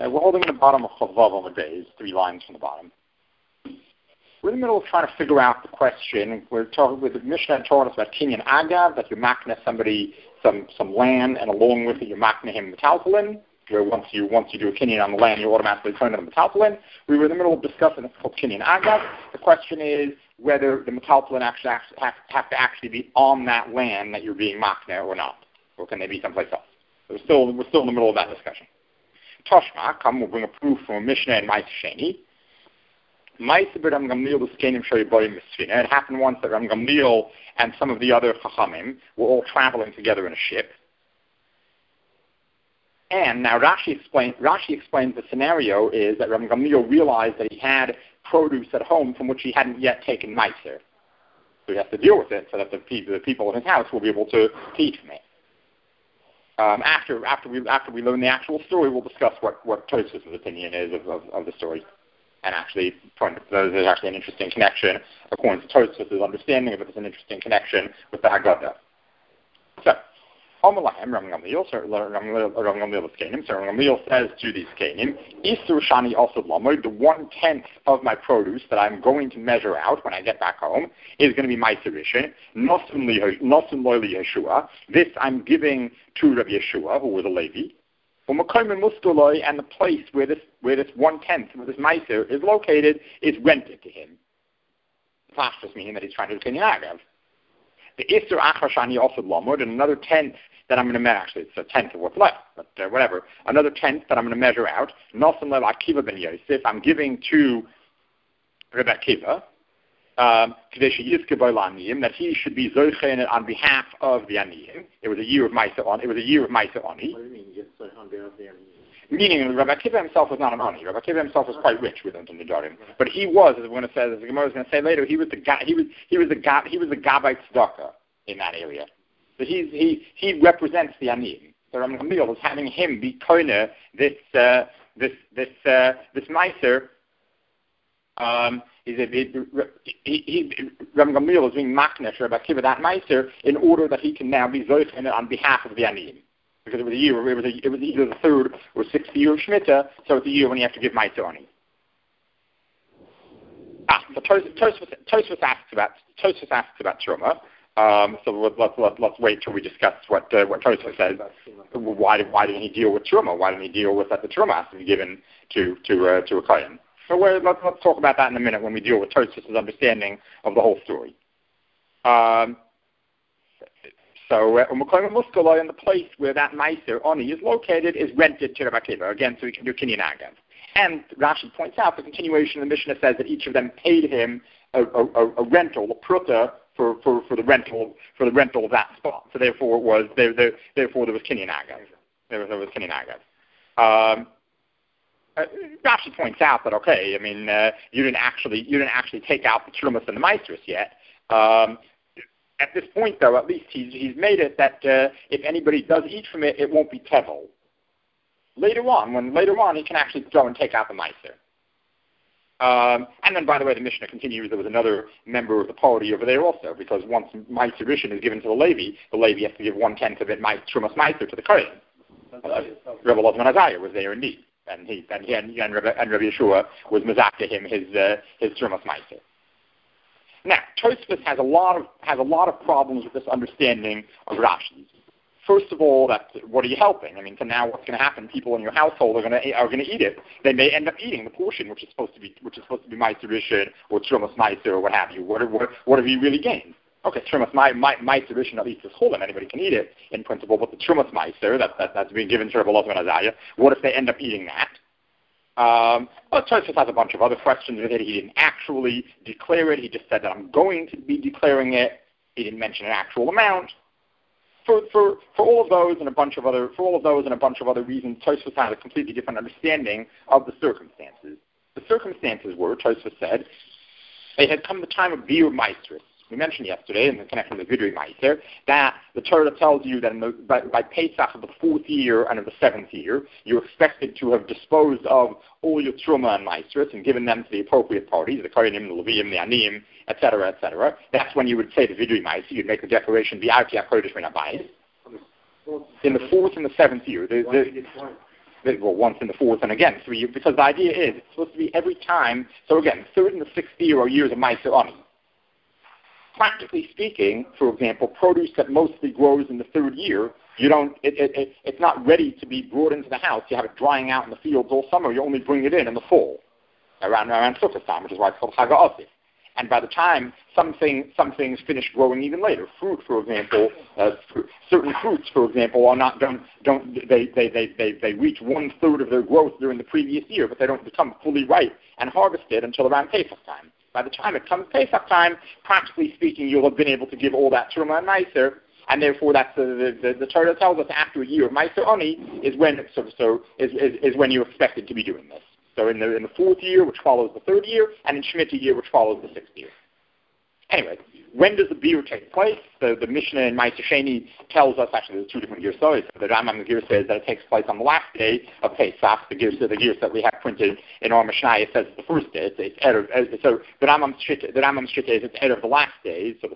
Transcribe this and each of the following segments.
We're holding in the bottom of Chavav on the days, 3 lines from the bottom. We're in the middle of trying to figure out the question. We're talking with the Mishnah told us about Kinyan Agav, that you're makna somebody some land, and along with it you're makna him metaltalin, where once you do a Kinyan on the land, you automatically turn into metaltalin. We were in the middle of discussing what's called Kinyan Agav. The question is whether the metaltalin actually have to actually be on that land that you're being makna or not, or can they be someplace else? So we're still in the middle of that discussion. Toshma, we'll bring a proof from a Mishnah and Ma'aseh Sheni. It happened once that Ram Gamliel and some of the other Chachamim were all traveling together in a ship. And now Rashi explains the scenario is that Ram Gamliel realized that he had produce at home from which he hadn't yet taken Meiser. So he has to deal with it so that the people in his house will be able to eat from it. After we learn the actual story, we'll discuss what Tosfos' opinion is of the story. And actually, there's actually an interesting connection, according to Tosfos' understanding of it, there's an interesting connection with the Haggadah. So, Ram Gamliel says to these Kenim, Isur Shani also Lamoid, the 1/10 of my produce that I'm going to measure out when I get back home is going to be my Rishon, Nosun Loili Yeshua. This I'm giving to Rabbi Yeshua, who was a Levi. And the place where this 1/10 of this Meiser is located is rented to him. Pashtus meaning that he's trying to do Kinyan Agav. The Isur Achar Shani also Lamoid, and another 10th that I'm going to measure, actually it's a 10th of what's left, but whatever, another 10th that I'm going to measure out, Nosan Lev Akiva ben Yosef, I'm giving to Rebbe Akiva, that he should be Zochen on behalf of the Aniyim. It was a year of Ma'aseh Ani. What do you mean, on behalf of the Aniyim? Meaning, Rabbi Akiva himself was not an Ani. Rabbi Akiva himself was quite rich with the Nedarim, but he was, as we're going to say, as the Gemara is going to say later, he was the Gabbai Tzedakah in that area. So he represents the Aniyim. So Rabbi Gamliel was having him be koine this Meiser. Rabbi Gamliel was being maknesh Rabbi Akiva that Meiser in order that he can now be zochen on behalf of the Aniyim. Because it was either the 3rd or 6th year of Shemitah, so it's a year when you have to give Meiser Ani. So Tosfos asks about Truma. So let's wait till we discuss what Tosfos says. Why didn't he deal with Truma? Why didn't he deal with that the Truma has to be given to a Kohen? So let's talk about that in a minute when we deal with Tosfos' understanding of the whole story. So Muskala, and the place where that Meiser Ani is located is rented to Rabbi Akiva, again, so he can do Kinyan Agav. And Rashi points out the continuation of the Mishnah says that each of them paid him a rental, a pruta, for the rental of that spot. So therefore there was Kinyan Agav. There was Kinyan Agav. Rashi points out that you didn't actually take out the Trumas and the Meisters yet. At this point, though, at least he's made it that if anybody does eat from it, it won't be tevel. Later on, he can actually go and take out the Meiser. And then, by the way, the Mishnah continues. There was another member of the party over there also, because once Meiser Rishon is given to the Levi has to give 1/10 of it Trumas Meiser to the Kohen. Rebbe Lozman Azariah was there indeed, and Rabbi Yeshua was mezakeh him his Trumas Meiser. Now, Tosfos has a lot of problems with this understanding of Rashi's. First of all, what are you helping? So now what's going to happen? People in your household are going to eat it. They may end up eating the portion which is supposed to be Meiser Rishon or Trumas Meiser or what have you. What have you really gained? Okay, Trumas Meiser Rishon at least is cholim. Anybody can eat it in principle, but the Trumas Meiser that's being given to Rebbe Lozman Azariah, what if they end up eating that? Tosfos has a bunch of other questions with it. He didn't actually declare it. He just said that I'm going to be declaring it. He didn't mention an actual amount. For all of those and a bunch of other reasons, Tosfos had a completely different understanding of the circumstances. The circumstances were, Tosfos said, it had come the time of Bir Meistris. We mentioned yesterday in the connection with the Vidri Meiser that the Torah tells you that by Pesach of the 4th year and of the 7th year, you're expected to have disposed of all your Truma and Meistris and given them to the appropriate parties, the Kohanim, the Levim, the Anim, etc., etc. That's when you would say the Vidri Meiser. You'd make the declaration, V'arti HaKodesh Min HaBayis. In the 4th and the 7th year. well, once in the fourth and again 3 years, because the idea is it's supposed to be every time. So again, third and the sixth year are years of Meiser Ani. Practically speaking, for example, produce that mostly grows in the third year, it's not ready to be brought into the house. You have it drying out in the fields all summer. You only bring it in the fall, around Sukkot time, which is why it's called Chag HaAsif. And by the time some things finish growing even later, fruit, for example, certain fruits, for example, are not they reach 1/3 of their growth during the previous year, but they don't become fully ripe and harvested until around Pesach time. By the time it comes Pesach time, practically speaking, you'll have been able to give all that Truma and Meiser, and therefore that's the Torah tells us after a year of Meiser Ani is when is when you're expected to be doing this. So in the fourth year, which follows the third year, and in Shemitah year, which follows the sixth year. Anyway, when does the beer take place? The Mishnah in Ma'aser Sheni tells us, actually there's 2 different gears. So the Rambam the gear says that it takes place on the last day of Pesach. The gears that we have printed in our Mishnah says it's the first day. It's Erev. So the Rambam's Shita is it's Erev the last day. So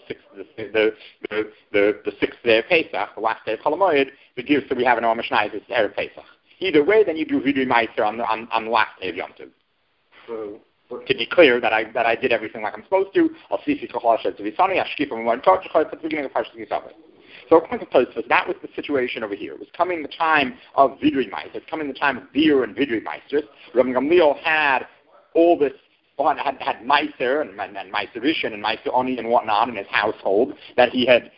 the sixth day of Pesach, the last day of Chol HaMoed. The gears that we have in our Mishnah is it's Erev Pesach. Either way, then you do Vidui Meiser on the last day of Yom Tov. So to be clear that I did everything like I'm supposed to, I'll see if it's to be sunny. I skip from one touch at the beginning of Parshas Yisrael. So according to Tosfos, that was the situation over here. It was coming the time of Vidui Meiser. It's coming the time of beer and Vidui Meiser. Rabbi Gamliel had all this. Had Meiser and Meiserishin and Meiser Oni and whatnot in his household that he had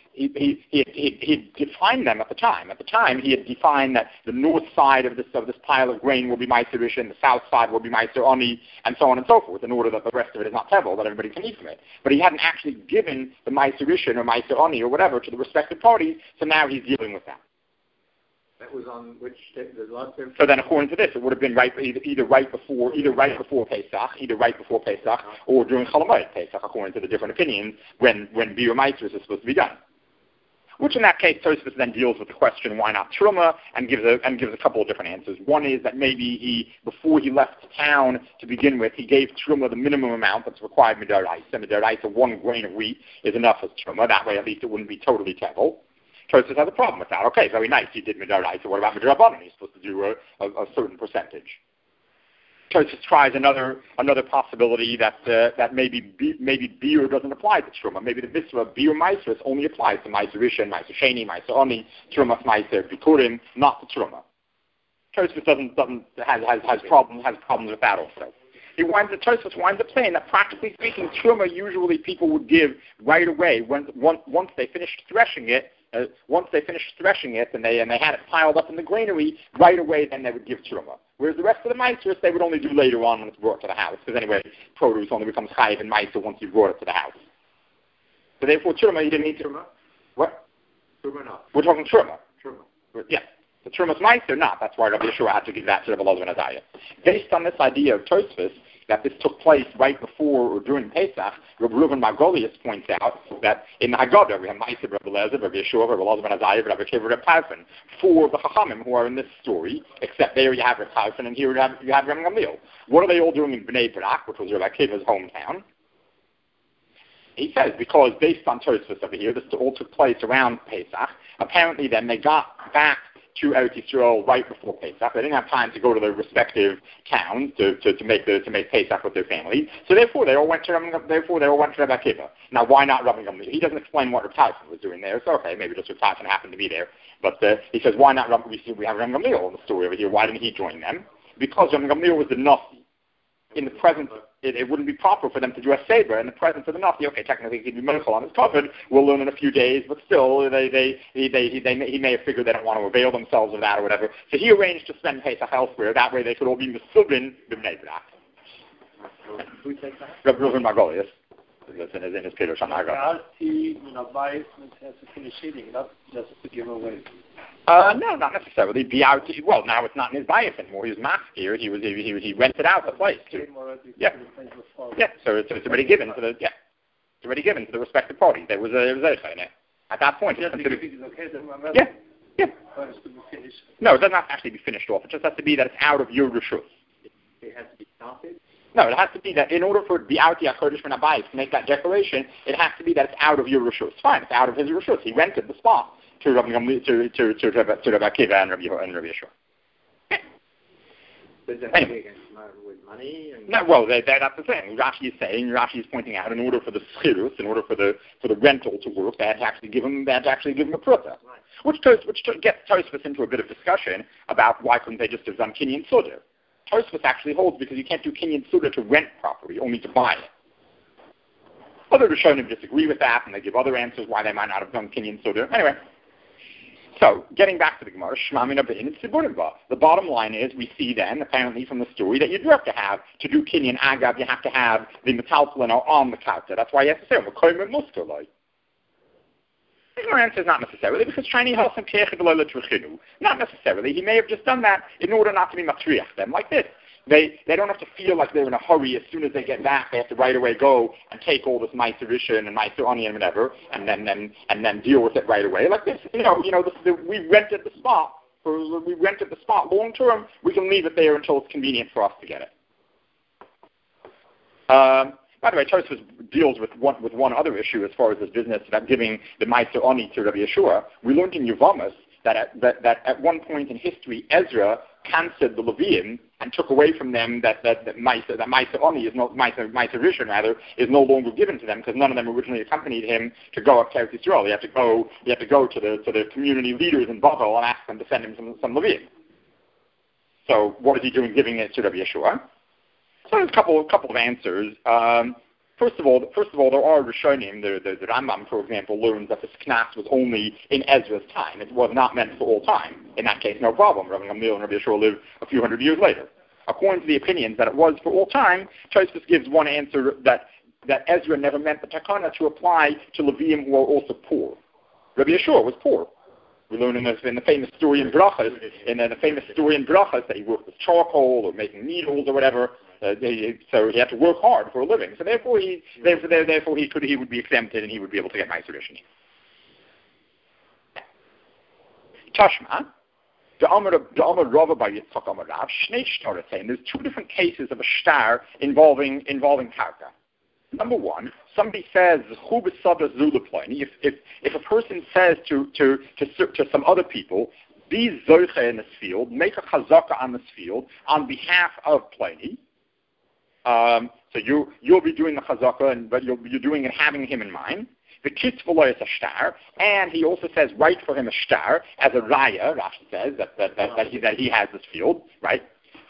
defined them at the time. At the time, he had defined that the north side of this pile of grain will be Meiserishin, the south side will be Meiser Oni, and so on and so forth, in order that the rest of it is not tevel, that everybody can eat from it. But he hadn't actually given the Meiserishin or Meiser Oni or whatever to the respective parties, so now he's dealing with that. That was on which day? The last day? So then, according to this, it would have been either right before Pesach, or during Chol HaMoed Pesach, according to the different opinions, when Biur Meiser is supposed to be done. Which in that case, Tosfos then deals with the question, why not Truma, and gives a couple of different answers. One is that maybe before he left town to begin with, he gave Truma the minimum amount that's required Midaraisa. Midaraisa, 1 grain of wheat is enough as Truma. That way, at least it wouldn't be totally tevel. Tosfos has a problem with that. Okay, very nice, you did Midaraisa. What about Midrabanan? He's supposed to do a certain percentage. Tosfos tries another possibility that maybe beer doesn't apply to Truma. Maybe the mitzvah of beer Meiser only applies to Meiser Rishon, Meiser Sheni, Meiser Oni, Trumas Meiser Bikurim, not to Truma. Tosfos has problems with that also. Tosfos winds up saying that practically speaking, Truma usually people would give right away once they finished threshing it. Once they finished threshing it and they had it piled up in the granary, right away then they would give Truma. Whereas the rest of the Meiser they would only do later on when it's brought to the house. Because anyway, produce only becomes chayiv and Meiser once you brought it to the house. So therefore Truma, you didn't need Truma. What? Truma not. We're talking Truma. Truma. Yeah. The Truma's Meiser not. That's why Rabbi Yeshua had to give that to Rabbi Elazar ben Azariah. Based on this idea of Tosfos, that this took place right before or during Pesach, Rabbi Reuven Margolius points out that in the Haggadah we have Meiser, Rabbi Elazar, Rabbi Yeshua, Rabbi Elazar ben Azariah, Rabbi Akiva, Rabbi Tarfon, 4 of the Chachamim who are in this story, except there you have Rabbi Tarfon and here you have Rabbi Gamliel. What are they all doing in Bnei Brak, which was Rabbi Akiva's hometown? He says, because based on Tosfos over here, this all took place around Pesach. Apparently then they got back to Eretz Yisrael right before Pesach. They didn't have time to go to their respective towns to make Pesach with their families. So therefore they all went to Rabbi Akiva. Now why not Rabbi Gamliel? He doesn't explain what Rabbi Tarfon was doing there. So okay, maybe just Rabbi Tarfon happened to be there. But he says, why not Rabbi? We have Rabbi Gamliel in the story over here. Why didn't he join them? Because Rabbi Gamliel was the Nasi. In the presence, it wouldn't be proper for them to dress saber in the presence of the Nasi. Okay, technically he could be medical on his covered. We'll learn in a few days, but still, he may have figured they don't want to avail themselves of that or whatever. So he arranged to spend Pesach elsewhere. That way they could all be Mesubin b'Bnei Brak. Who takes that? Rabbi Reuven Margolius. That's in his Pirush on Haggadah. Buy has to finish eating, not just to give away. No, not necessarily. Well, now it's not in his bias anymore. He was maskir. He rented out the place. Yeah. So it's already given to it's already given to the respective parties. There was a in it. At that point, it's considered. Yeah. No, it doesn't have to actually be finished off. It just has to be that it's out of your reshus. It has to be started. No, it has to be that in order for it to be out the Chodesh Min HaBayis to make that declaration, it has to be that it's out of your reshus. Fine, it's out of his reshus. He rented the spot to Rabbi Akiva and Rabbi Yeshua. Anyway. With money? No, well, that's the thing. Rashi is pointing out, in order for the schirus, in order for the rental to work, they had to actually give him a pruta. Right. Which gets Tosfos into a bit of discussion about why couldn't they just have done kinyan suda. Tosfos actually holds because you can't do kinyan suda to rent property, only to buy it. Other Rishonim disagree with that, and they give other answers why they might not have done kinyan suda. Anyway. So, getting back to the Gemara, Shmamina Be'in Tziburim. The bottom line is, we see then, apparently from the story, that you do have to do Kinyan Agav, you have to have the metaltalin on the kauta. That's why you have to say, Mekoyim Muskaloi. The Gemara answers not necessarily, because Shiny Hasan Kechid Lola Truchinu. Not necessarily. He may have just done that in order not to be matriach them like this. They don't have to feel like they're in a hurry. As soon as they get back, they have to right away go and take all this Meiser Rishon and Meiser Oni and whatever, and then deal with it right away. Like this, we rented the spot long term. We can leave it there until it's convenient for us to get it. By the way, Tosfos deals with one other issue as far as this business about giving the Meiser Oni to Rabbi Yeshua. We learned in Yevamos that at one point in history, Ezra canceled the Leviim and took away from them that Meiser Oni is no Meiser Rishon rather is no longer given to them because none of them originally accompanied him to go up to Eretz Yisrael. You have to go to the community leaders in Bavel and ask them to send him some Leviim. So what is he doing giving it to Rabbi Yeshua? So there's a couple of answers. First of all, there are Rishonim. The Rambam, for example, learns that this knas was only in Ezra's time. It was not meant for all time. In that case, no problem. Rabbi Gamliel and Rabbi Yeshua lived a few hundred years later. According to the opinions that it was for all time, Tosfos gives one answer that Ezra never meant the takana to apply to Leviim who are also poor. Rabbi Yeshua was poor. We learn in the famous story in Brachas, that he worked with charcoal or making needles or whatever. So he had to work hard for a living. So therefore he would be exempted and he would be able to get Meiser Rishon. Tashma, the Amar Rava by Yitzchak Amar Rav, Shnei Shtar saying there's two different cases of a shtar involving karka. Number one, somebody says if a person says to some other people, be zoche in this field, make a chazaka on this field on behalf of Pliny. So you'll be doing the chazaka, but you're doing it having him in mind. The kitzvah is a shtar, and he also says write for him a shtar as a raya. Rashi says that he has this field, right?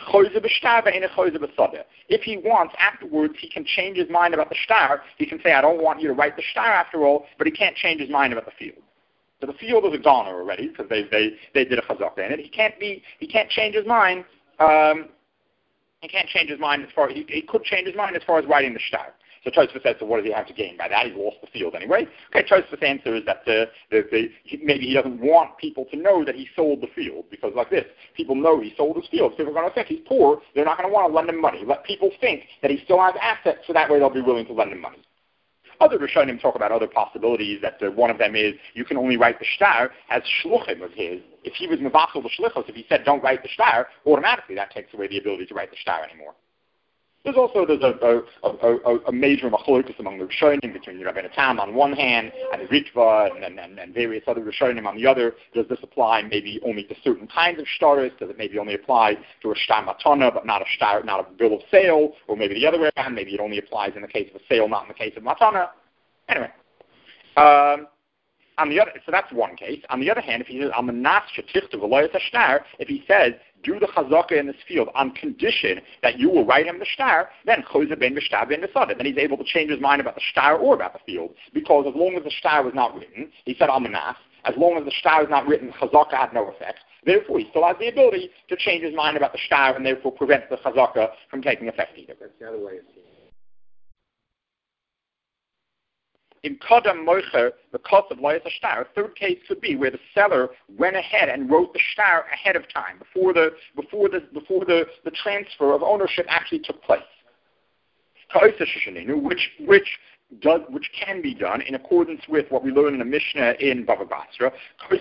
If he wants afterwards, he can change his mind about the shtar. He can say, I don't want you to write the shtar after all, but he can't change his mind about the field. So the field is a goner already because they did a chazaka in it. He can't change his mind. He can't change his mind he could change his mind as far as writing the shtar. So Tosfos says, so what does he have to gain by that? He's lost the field anyway. Okay, Tosfos' answer is that maybe he doesn't want people to know that he sold the field, because like this, people know he sold his field. People are going to think he's poor. They're not going to want to lend him money. Let people think that he still has assets, so that way they'll be willing to lend him money. Other Rishonim talk about other possibilities, that one of them is you can only write the shtar as shluchim of his. If he was mevachel the shlichos, if he said don't write the shtar, automatically that takes away the ability to write the shtar anymore. There's a major machlokus among the Rishonim between the Rabbeinu Tam on one hand and the Ritva and various other Rishonim on the other. Does this apply maybe only to certain kinds of shtaris? Does it maybe only apply to a shtar matana but not a bill of sale? Or maybe the other way around, maybe it only applies in the case of a sale, not in the case of matana. Anyway. So that's one case. On the other hand, if he says, if he says, do the chazaka in this field on condition that you will write him the shtar, then then he's able to change his mind about the shtar or about the field, because as long as the shtar was not written, he said amanas, as long as the shtar is not written, chazaka had no effect. Therefore, he still has the ability to change his mind about the shtar and therefore prevent the chazaka from taking effect either. That's the other way of seeing it. In Kadam Moicher, the cost of Loyas Shtar, a third case could be where the seller went ahead and wrote the shtar ahead of time, before the transfer of ownership actually took place. Which can be done in accordance with what we learn in the Mishnah in Bava Basra.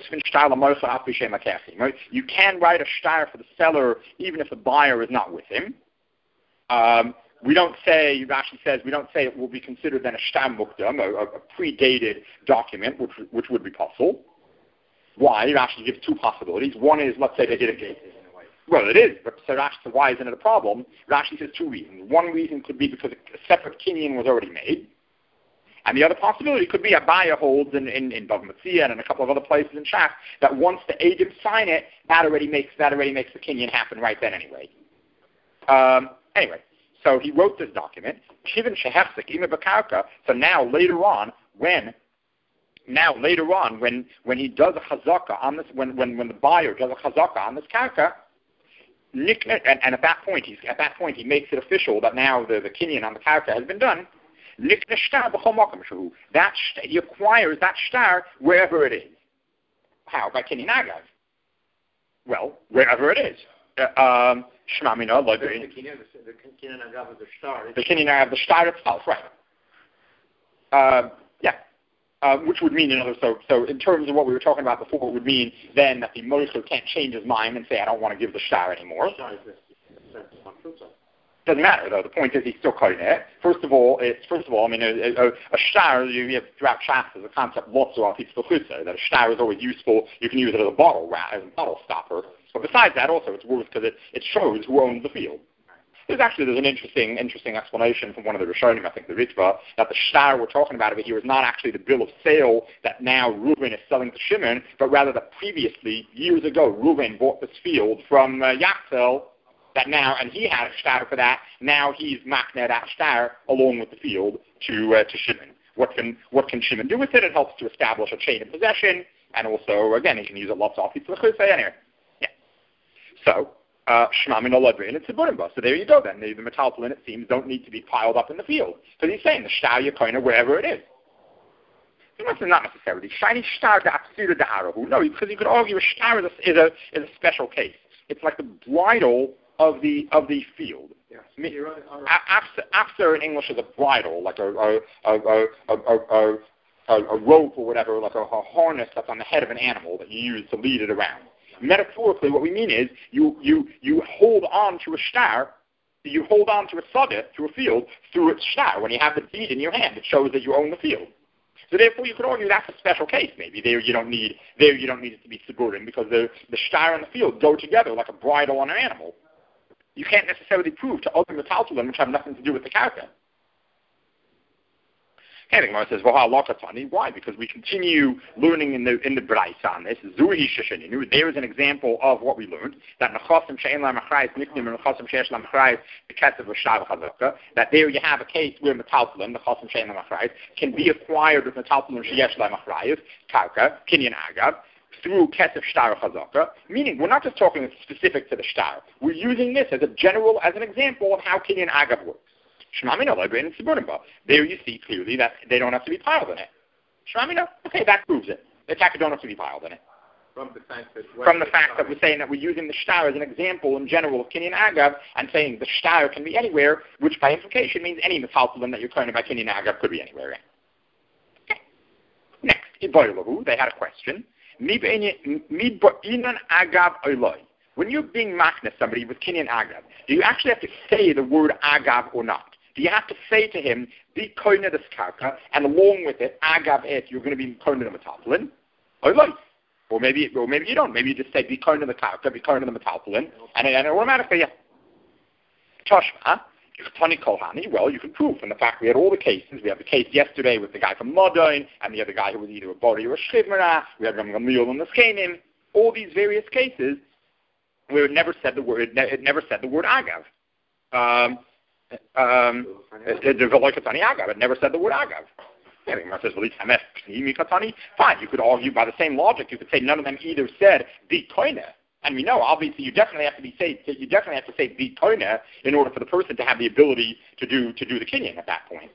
You can write a shtar for the seller even if the buyer is not with him. We don't say, Rashi says, it will be considered then a shtar mukdam, a predated document, which would be possible. Why? Rashi gives two possibilities. One is, let's say they did a Well, it is, but so why isn't it a problem? Rashi says two reasons. One reason could be because a separate kinyan was already made. And the other possibility could be Abaya holds in Bava Metzia and in a couple of other places in Shach that once the Eidim sign it, that already makes the kinyan happen right then anyway. Anyway, so he wrote this document. Kivan shehefsek ima b'karka. So now later on when he does a chazaka on this, when the buyer does a chazaka on this karka, and at that point he makes it official that now the kinyan on the karka has been done. That he acquires that shtar wherever it is. How? By kinyan agav. Well, wherever it is. Shmamina, like the kinyan agav of the shtar. The kinyan agav of the shtar itself, right? Which would mean so in terms of what we were talking about before, it would mean then that the Moshe can't change his mind and say, I don't want to give the shtar anymore. Doesn't matter though. The point is he's still cutting it. First of all, I mean, a shtar you have throughout Shas is a concept lots of people that a shtar is always useful. You can use it as a bottle stopper. But besides that, also it's worth because it shows who owns the field. There's an interesting explanation from one of the Rishonim, I think the Ritva, that the shtar we're talking about over here is not actually the bill of sale that now Reuben is selling to Shimon, but rather that previously, years ago, Reuben bought this field from Yachzel, that now, and he had a shtar for that, now he's makneh that shtar along with the field to Shimon. What can Shimon do with it? It helps to establish a chain of possession, and also, again, he can use it lots of people. Anyway, yeah. So, Shmamin Oladrin and Tziburimba. So there you go then. The metalpolin, it seems, don't need to be piled up in the field. Because he's saying the shtar yakoina wherever it is. So this is not necessarily. Shiny shtar da apsira da arahu. No, because you could argue a shtar is a special case. It's like the bridle of the field. Yes. After in English is a bridle, like a rope or whatever, like a harness that's on the head of an animal that you use to lead it around. Metaphorically, what we mean is you hold on to a shtar, you hold on to a sodet, to a field, through its shtar. When you have the deed in your hand, it shows that you own the field. So therefore, you could argue that's a special case. Maybe there you don't need it to be suburim because the shtar and the field go together like a bridle on an animal. You can't necessarily prove to other metaltalin which have nothing to do with the karka. And the Gemara says, why? Because we continue learning in the Braisa on this. There is an example of what we learned, that that there you have a case where metaltalin, can be acquired with metaltalin sheyesh la'machrayis, karka, kinyan agav, through kesef shtar chazaka, meaning we're not just talking specific to the shtar. We're using this as an example of how kinyan agav works. There you see clearly that they don't have to be piled in it. Shmamina, okay, that proves it. The taka don't have to be piled in it. From the fact that we're saying that we're using the shtar as an example in general of kinyan agav and saying the shtar can be anywhere, which by implication means any metaltalin that you're claiming by kinyan agav could be anywhere. Okay. Next, they had a question. When you're being makneh somebody with kinyan agav, do you actually have to say the word agav or not? Do you have to say to him, be koine this karka, and along with it, agav it, you're going to be koine the metalpolin? Or maybe you don't. Maybe you just say, be koine the karka, be koine the metalpolin, and it automatically, Toshma, Tani Kolhani, well, you can prove from the fact we had all the cases. We have the case yesterday with the guy from Modon, and the other guy who was either a Bori or a Shchivmara. We had Ram Gamliel and the Skanim. All these various cases where it never said the word agav. It never said the word agav. Fine, you could argue by the same logic. You could say none of them either said be koine. And we know, obviously, you definitely have to say be koine in order for the person to have the ability to do the kinyan at that point.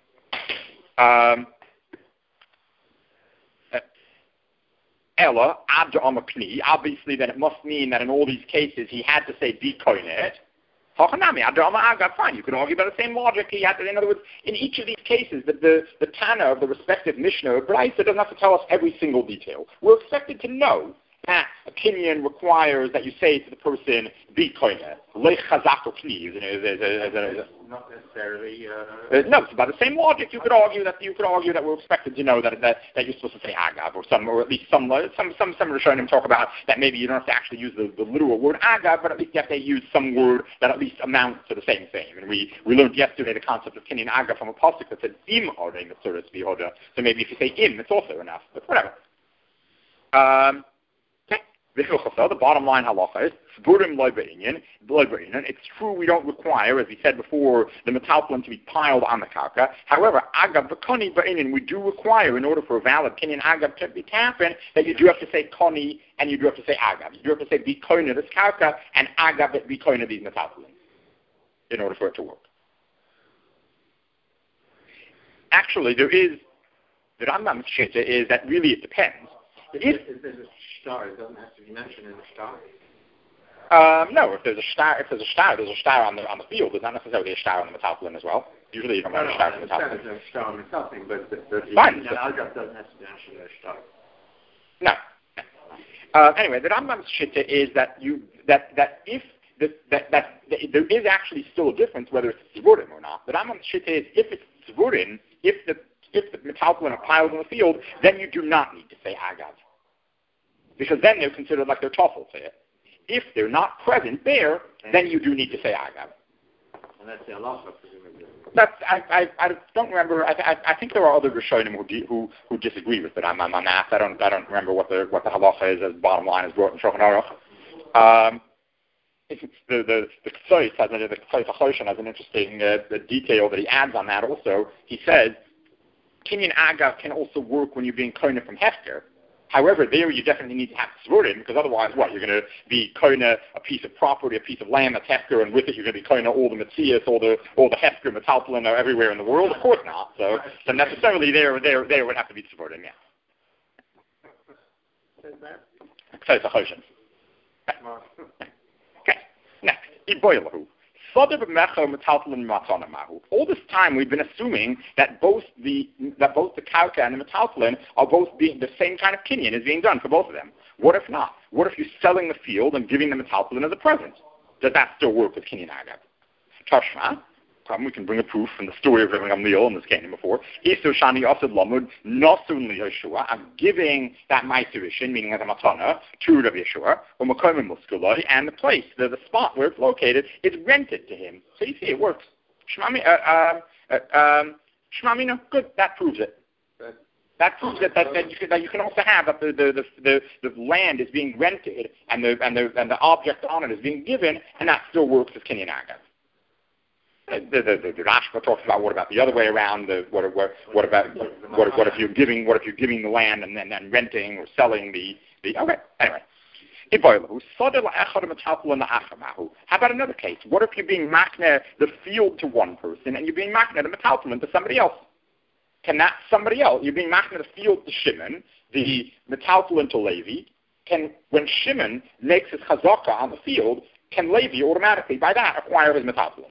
Ella abda amakni. Obviously, then it must mean that in all these cases he had to say be koine. Fine, you can argue by the same logic. He had to, in other words, in each of these cases, the Tana of the respective Mishnah or Braisa doesn't have to tell us every single detail. We're expected to know that a kinyan requires that you say to the person, be koine. Lech chazak kni. not necessarily. No, so by the same logic, you could argue that we're expected to know that you're supposed to say agav, or at least some Rishonim talk about that maybe you don't have to actually use the literal word agav, but at least you have to use some word that at least amounts to the same thing. And we learned yesterday the concept of kinyan agav from a pasuk that said im orei mitzuras bihoda. So maybe if you say im, it's also enough. But whatever. The bottom line halacha is it's true we don't require, as we said before, the metaltalin to be piled on the karka. However, agav v'koni ba'inin, we do require, in order for a valid kinyan agav to happen, that you do have to say koni and you do have to say agav. You do have to say bikoina this karka and agav bikoina these metaltalin in order for it to work. Actually, the Rambam's shita is that really it depends. If there's a star, it doesn't have to be mentioned in the star. No, if there's a star on the field. There's not necessarily a star on the metaltalin as well. Usually you don't have a star on the metaltalin. There's a star on the metaltalin, but the fine. agav doesn't have to be mentioned in the star. No. Anyway, the Rambam's shita is that there is actually still a difference whether it's tzvurim or not. The Rambam's shita is if it's tzvurim, if the metaltalin are piled in the field, then you do not need to say agav. Because then they're considered like they're toffel to it. If they're not present there, then you do need to say agav. And that's the halacha, presumably. I don't remember. I think there are other Rishonim who disagree with it. I'm on that. I don't remember what the halacha is as bottom line is brought in Shulchan Aruch. The Ktsois has an interesting detail that he adds on that also. He says, kinyan agav can also work when you're being koina from hefker. However, there you definitely need to have tzvurim, because otherwise, you're going to be koina a piece of property, a piece of land that's hefker, and with it you're going to be koina all the metzias, all the hefker metaltalin are everywhere in the world. Of course not. So necessarily there would have to be tzvurim. Yeah. Okay. Next, iboilahu. All this time we've been assuming that both the karka and the metaltalin are both being the same kind of kinyan is being done for both of them. What if not? What if you're selling the field and giving the metaltalin as a present? Does that still work with kinyan agav? Tashma. We can bring a proof from the story of Rabbi Gamliel in this came before. Isu Shani Asad Lamud Nosun Yeshua. I'm giving that Ma'aseh, meaning as a matana, to Rabbi Yeshua, or Makom Muskuloi, and the place, the spot where it's located, is rented to him. So you see, it works. Shmamina, good. That proves it. That proves it that you can also have that the land is being rented and the object on it is being given, and that still works as kinyan agav. The Rashba talks about what about the other way around? What if you're giving the land and then renting or selling the okay. Anyway, how about another case? What if you're being makna the field to one person and you're being makna the metaltalin to somebody else? Can that somebody else? You're being makna the field to Shimon, the metaltalin to Levi. When Shimon makes his chazaka on the field, can Levi automatically by that acquire his metaltalin?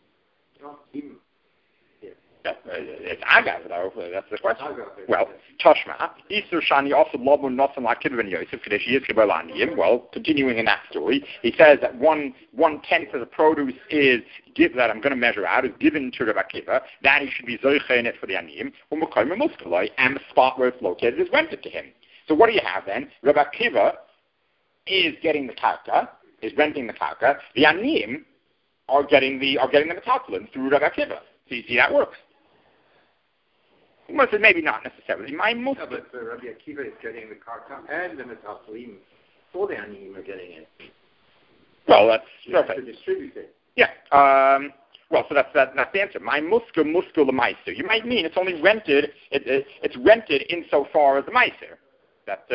It's agav though. That's the question. Well, Tashma Isur Shani also Lobun Nosan Lakiv ben Yosef Kadesh Yizkebel Aniyim. Well, continuing in that story, he says that 1/10 of the produce is that I'm going to measure out is given to Rabbi Akiva. That he should be zoiche in it for the Aniyim. And the spot where it's located is rented to him. So what do you have then? Rabbi Akiva is getting the karka, is renting the karka. The Aniyim are getting the metaltalin through Rabbi Akiva. So you see that works. Well, so maybe not necessarily. But Rabbi Akiva is getting the karka and the metaltalin, all the aniyim are getting it. Well, that's perfect. To distribute it. Yeah. Well, so that's the answer. My muska l'maiser. You might mean it's only rented. It's rented insofar as the maiser. That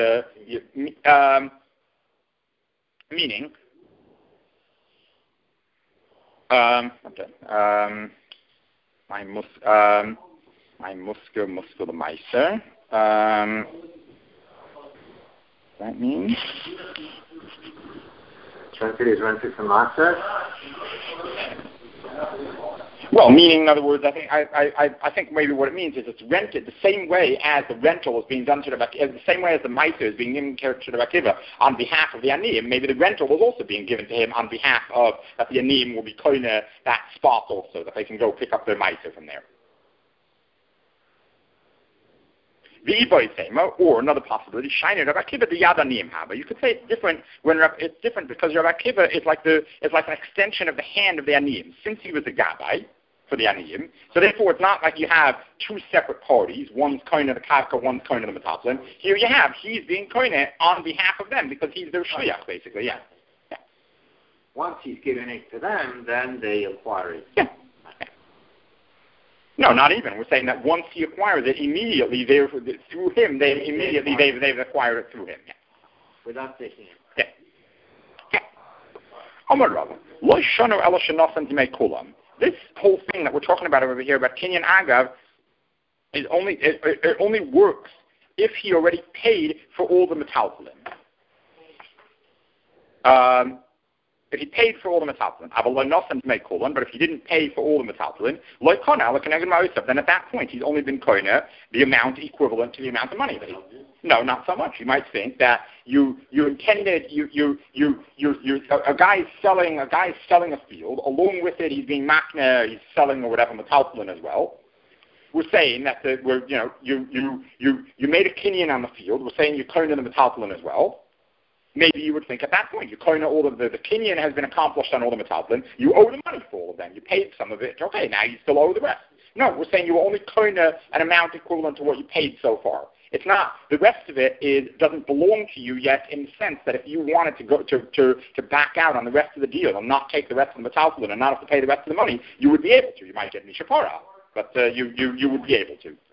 meaning. Okay. My muska l'maiser. That means rented is rented from Maser. Well, meaning, in other words, I think maybe what it means is it's rented the same way as the rental is being done to the same way as the Meiser is being given to the Akiva on behalf of the Aniyim. Maybe the rental was also being given to him on behalf of that the Aniyim will be koine that spot also, that they can go pick up their Meiser from there. Or another possibility, Shiner Rav Akiva the Yad Aniyim Haba. You could say it's different it's different because Rav Akiva is like an extension of the hand of the Aniyim. Since he was a Gabbai for the Aniyim, so therefore it's not like you have two separate parties. One's koine the Karka, one's koine the Metatlin. Here you have he's being koine on behalf of them because he's their shliach basically. Yeah. Once he's given it to them, then they acquire it. Yeah. No, not even. We're saying that once he acquires it, immediately through him, they've acquired it through him. Yeah. Without taking it. Yeah. Yeah. Amar Rabba, Lo Shano Ela Shenosan Dimei Kulam. This whole thing that we're talking about over here about Kinyan Agav is it only works if he already paid for all the metaltalin. If he paid for all the metaltalin, but if he didn't pay for all the metaltalin, then at that point he's only been koine the amount equivalent to the amount of money that he. No, not so much. You might think that you intended a guy's selling a field, along with it he's being makna, he's selling or whatever metaltalin as well. We're saying that you made a kinyan on the field. We're saying you koine the metaltalin as well. Maybe you would think at that point, you koine all of the kinyan has been accomplished on all the metaltalin. You owe the money for all of them. You paid some of it. Okay, now you still owe the rest. No, we're saying you only koine an amount equivalent to what you paid so far. It's not, the rest of it doesn't belong to you yet in the sense that if you wanted to go to back out on the rest of the deal and not take the rest of the metaltalin and not have to pay the rest of the money, you would be able to. You might get mishapara, but you would be able to.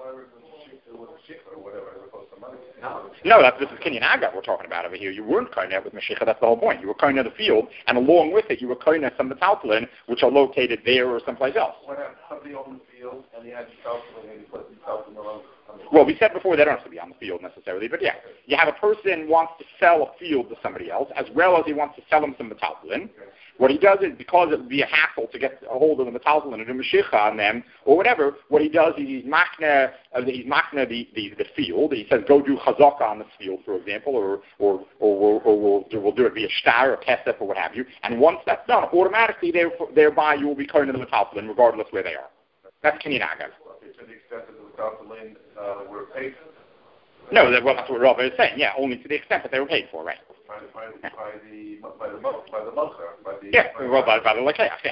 No, this is Kinyan Agav we're talking about over here. You weren't koine with Mashiach, that's the whole point. You were koine the field, and along with it, you were koine some metaltalin, which are located there or someplace else. When somebody owns the field, and he has metaltalin, and he puts metaltalin around. Well, we said before they don't have to be on the field necessarily, but yeah. You have a person wants to sell a field to somebody else, as well as he wants to sell him some metaltalin. What he does is, because it would be a hassle to get a hold of the metaltalin and do Mashiach on them, or whatever, what he does is he's makna the field. He says, go do chazaka on this field, for example, or we'll do it via shtar or kesef or what have you. And once that's done, automatically thereby you will be koine the metaltalin, regardless where they are. That's Kinyan Agav. To the extent that the metaltalin were paid for. No, that's what Rabbi is saying. Yeah, only to the extent that they were paid for, right? By the malcha. Yeah, well, by the lakeach, yeah.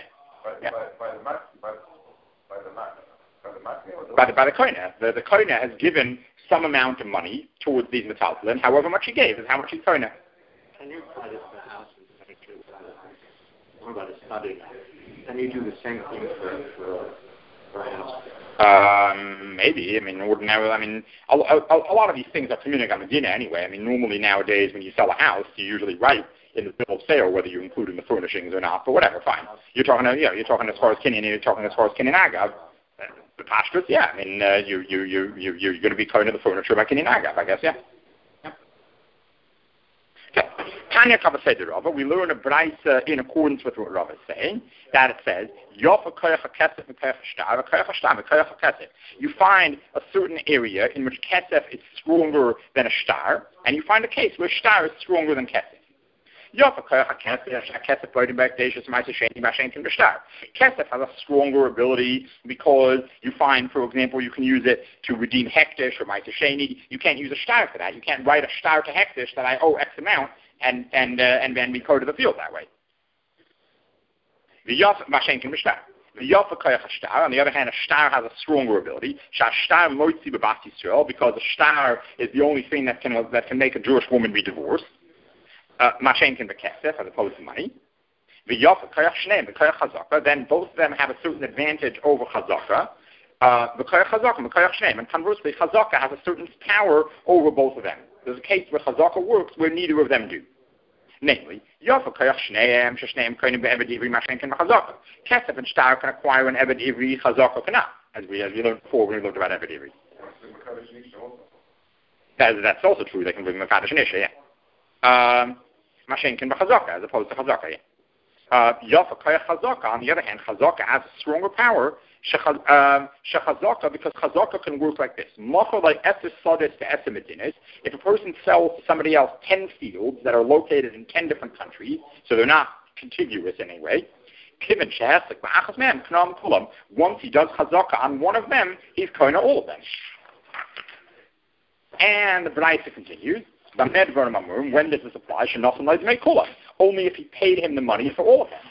By the koine. The koine has given some amount of money towards these metaltalin. However much he gave is how much he's koine. Can you apply this to the house and what about a study? Can you do the same thing for a house? Maybe. I mean, ordinarily, a lot of these things are communicated on Medina anyway. I mean, normally nowadays when you sell a house, you usually write in the bill of sale whether you include in the furnishings or not, but whatever, fine. You're talking as far as Kinyan, you're talking as far as Kinyan Agav. The pastures, yeah. I mean, you're going to be koine the furniture by Kinyan Agav, I guess, yeah. Tanya Kavaseder Rava, we learn a brayso in accordance with what Rava is saying, that it says, you find a certain area in which kesef is stronger than a shtar, and you find a case where shtar is stronger than kesef. Kesef has a stronger ability because you find, for example, you can use it to redeem hektish or ma'aseh sheni. You can't use a shtar for that. You can't write a shtar to hektish that I owe X amount and then we go to the field that way. On the other hand, a shtar has a stronger ability. Because a shtar is the only thing that can make a Jewish woman be divorced. Mashenkin bekesef, as opposed to money. Then both of them have a certain advantage over chazaka. And conversely, chazaka has a certain power over both of them. There's a case where chazaka works where neither of them do. Namely, kesef and shtar can acquire an eved ivri, chazaka cannot, as we learned before when we looked about eved ivri. That's also true. They can bring makadosh nisha, yeah. Mashenkin b'chazaka as opposed to chazaka, yeah. Yafa Kaya Chazaka, on the other hand, Chazaka has a stronger power. Shechazaka, because Chazaka can work like this. If a person sells to somebody else 10 fields that are located in 10 different countries, so they're not contiguous in any way, once he does Chazaka on one of them, he's koina all of them. And the Braisa continues, when does this apply? Only if he paid him the money for all of them.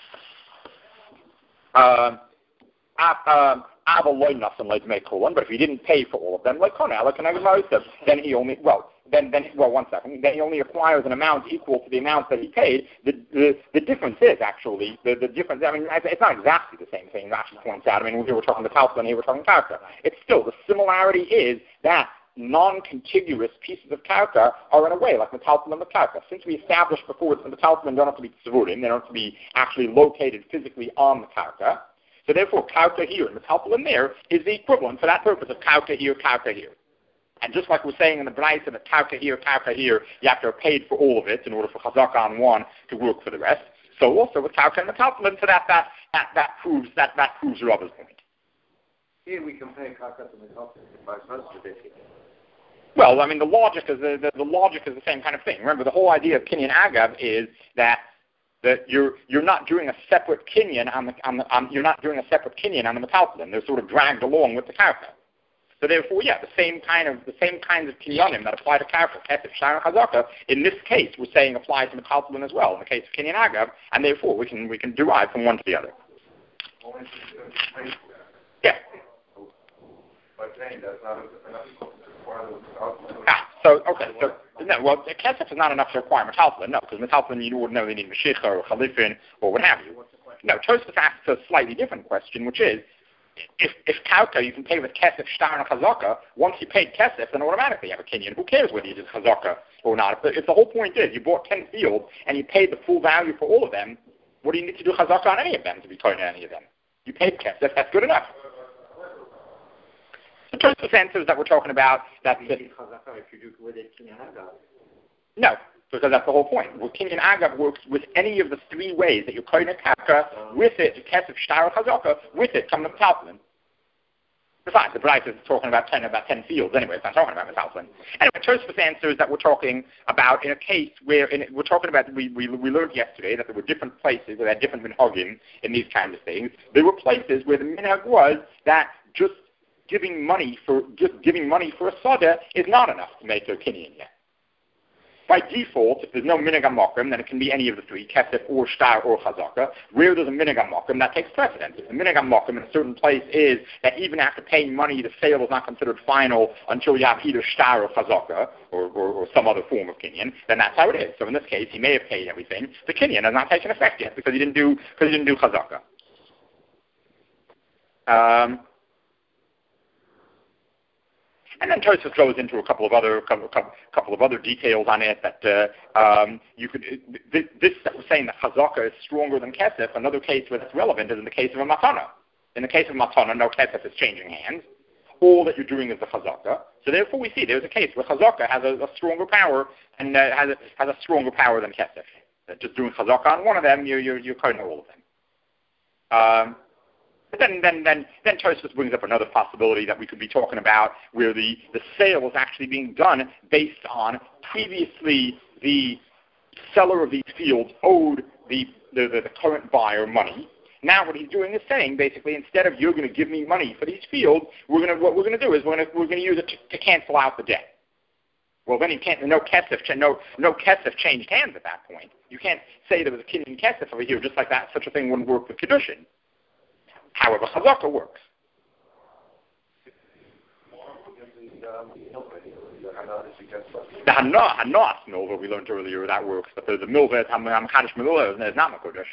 But if he didn't pay for all of them, then he only then he only acquires an amount equal to the amount that he paid. The difference is actually the difference. I mean, it's not exactly the same thing. Rashi points out. I mean, here we're talking the Talmud, here we're talking karka. It's still the similarity is that non-contiguous pieces of karka are in a way like metaltalin and the karka. Since we established before that the metaltalin don't have to be tzurim, they don't have to be actually located physically on the karka. So therefore, karka here and metaltalin there is the equivalent for that purpose of karka here, karka here. And just like we're saying in the Braisa that karka here, you have to have paid for all of it in order for chazaka on one to work for the rest. So also with karka and metaltalin, so that proves Rabba's point. Here we compare karka to metaltalin by versa. Well, I mean, the logic is the logic is the same kind of thing. Remember, the whole idea of kinyan agav is that you're not doing a separate kinyan on the metaltalin. They're sort of dragged along with the karka. So therefore, yeah, the same kinds of kinyanim that apply to karka, kesef, shtar, and chazaka. In this case, we're saying apply to metaltalin as well. In the case of kinyan agav, and therefore we can derive from one to the other. Yeah. By saying that's not enough. So kesef is not enough to require metaltalin. No, because metaltalin you would know they need mashicha or chalifin or what have you. No, Tosfos asks a slightly different question, which is, if karka you can pay with kesef, shtar, and chazaka, once you paid kesef, then automatically you have a kinyan. Who cares whether you did chazaka or not? If the whole point is you bought 10 fields and you paid the full value for all of them, what do you need to do chazaka on any of them to be kohen any of them? You paid kesef, that's good enough. The Tosfos answers that we're talking about that. If you do with it, kinyan agav. No, because that's the whole point. Well, kinyan agav works with any of the three ways that you're kohen karka with it, kesef, shtar, or chazaka, with it come the metaltalin. Besides, the Braisa is talking about 10 fields anyway. It's not talking about metaltalin. Anyway, Tosfos answers that we're talking about in a case where we're talking about we learned yesterday that there were different places that had different minhagim in these kinds of things. There were places where the minhag was that just giving money for a soda is not enough to make a kinyan yet. By default, if there's no minhag hamokim, then it can be any of the three, kesef or shtar or chazaka. Where there's a minhag hamokim, that takes precedence. If the minhag hamokim in a certain place is that even after paying money, the sale is not considered final until you have either shtar or chazaka or some other form of kinyan, then that's how it is. So in this case, he may have paid everything. The kinyan has not taken effect yet because he didn't do chazaka. And then Tosfos goes into a couple of other details on it that you could. This that was saying that chazaka is stronger than kesef. Another case where that's relevant is in the case of a matana. In the case of matana, no kesef is changing hands. All that you're doing is the chazaka. So therefore, we see there's a case where chazaka has a stronger power and has a stronger power than kesef. Just doing chazaka on one of them, you're covering all of them. But then Tosfos brings up another possibility that we could be talking about where the sale is actually being done based on previously the seller of these fields owed the current buyer money. Now what he's doing is saying basically instead of you're going to give me money for these fields, what we're going to do is we're going to use it to cancel out the debt. Well, then you can't. No kesef changed hands at that point. You can't say there was a kinyan kesef over here just like that. Such a thing wouldn't work with kedushin. However, chazaka works. The hanas milva we learned earlier that works, but the milva hamchadish milva is not makodesh.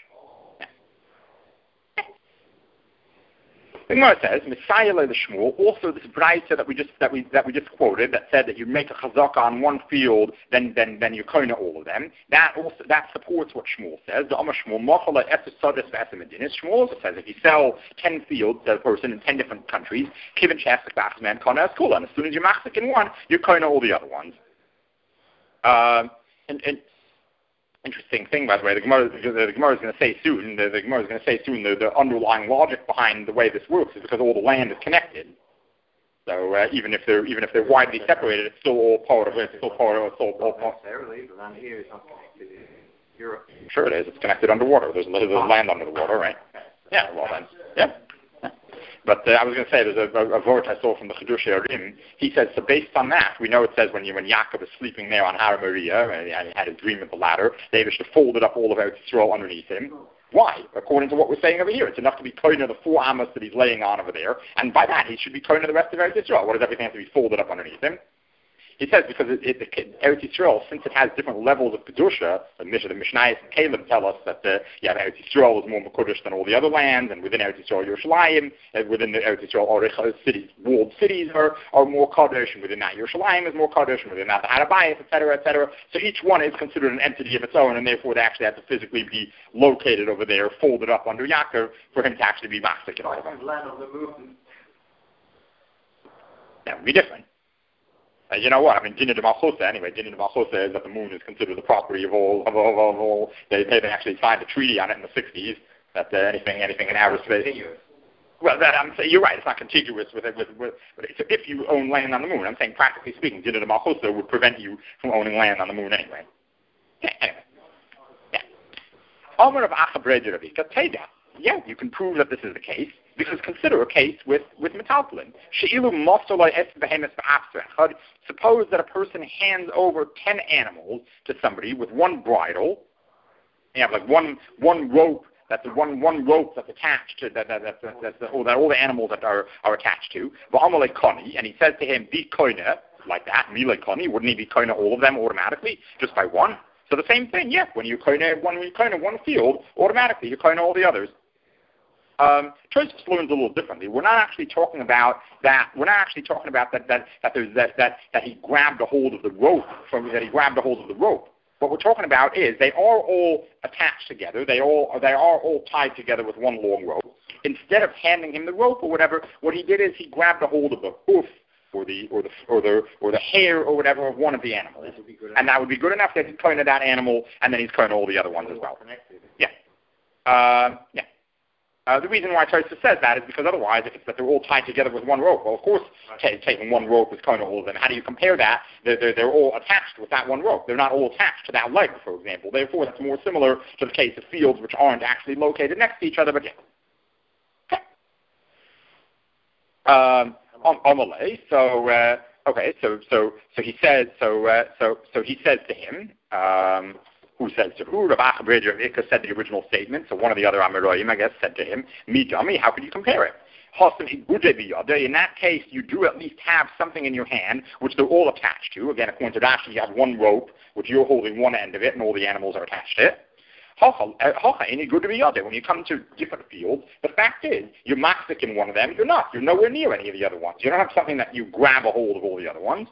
The Gemara says, Messiah le Shmuel, also this Braisa that we just quoted that said that you make a chazaka on one field, then you koina all of them. That supports what Shmuel says. The Amar Shmuel mochala episodis v'esemedinis. Shmuel also says if you sell 10 fields to a person in 10 different countries, kivin shasik b'achman kona eskula, and as soon as you machzik in one, you koina all the other ones. In interesting thing, by the way. The Gemara is going to say soon. The Gemara is going to say soon the underlying logic behind the way this works is because all the land is connected. So even if they're widely separated, it's still all part of it. It's still part of it. It's all part. Necessarily, the land here is not connected in Europe. Sure, it is. It's connected underwater. There's land under the water, right? Yeah. Well then, yeah. But I was going to say, there's a word I saw from the Chidush Yarim. He says, so based on that, we know it says when Yaakov is sleeping there on Har Moriah, and he had a dream of the ladder, David should have folded up all of Eretz Yisrael underneath him. Why? According to what we're saying over here, it's enough to be koine the 4 amos that he's laying on over there, and by that he should be koine the rest of Eretz Yisrael. What does everything have to be folded up underneath him? He says because Eretz Yisrael, since it has different levels of Kedusha, the Mishnayos and Caleb tell us that Eretz Yisrael is more Mekudesh than all the other lands, and within Eretz Yisrael, Yerushalayim, within the Eretz Yisrael, cities, walled cities are more Kadosh, and within that Yerushalayim is more Kadosh, and within that the Harabayas, etc., etc. So each one is considered an entity of its own, and therefore they actually have to physically be located over there, folded up under Yaakov, for him to actually be Machzik in all of them. Land on the moon. That would be different. You know what? I mean, Dinah de Malchusa, anyway. Dinah de Malchusa is that the moon is considered the property of all. They actually signed a treaty on it in the 60s that anything in outer space. Well, I'm saying you're right. It's not contiguous with it. But if you own land on the moon, I'm saying practically speaking, Dinah de Malchusa would prevent you from owning land on the moon anyway. Yeah, anyway. Yeah. Omer of Achabrei Ravika Teda. Yeah, you can prove that this is the case. Because consider a case with metaltalin. Suppose that a person hands over 10 animals to somebody with one bridle. You have like one rope. That's one rope that's attached to that all the animals that are attached to. And he says to him, "Be koine," like that. Mile koine. Wouldn't he be koine all of them automatically just by one? So the same thing. Yeah, when you koine one field, automatically you koine all the others. Tosfos learns a little differently. We're not actually talking about that. We're not actually talking about that he grabbed a hold of the rope. What we're talking about is they are all attached together. They are all tied together with one long rope. Instead of handing him the rope or whatever, what he did is he grabbed a hold of the hoof or the hair or whatever of one of the animals, and that would be good enough that he's koine that animal, and then he's koine all the other ones as well. Yeah. Yeah. The reason why Tosfos says that is because otherwise, if it's that they're all tied together with one rope, well, of course, taking one rope is kind of all of them. How do you compare that? They're all attached with that one rope. They're not all attached to that leg, for example. Therefore, that's more similar to the case of fields which aren't actually located next to each other, but yeah. Okay. So he says to him. Who says to who? Rav Achabrei Rav Ika said the original statement, so one of the other Amoraim, I guess, said to him, "Me dummy, how could you compare it? In that case, you do at least have something in your hand, which they're all attached to. Again, according to Rashi, you have one rope, which you're holding one end of it, and all the animals are attached to it. When you come to different fields, the fact is, you're machzik in one of them, you're not. You're nowhere near any of the other ones. You don't have something that you grab a hold of all the other ones.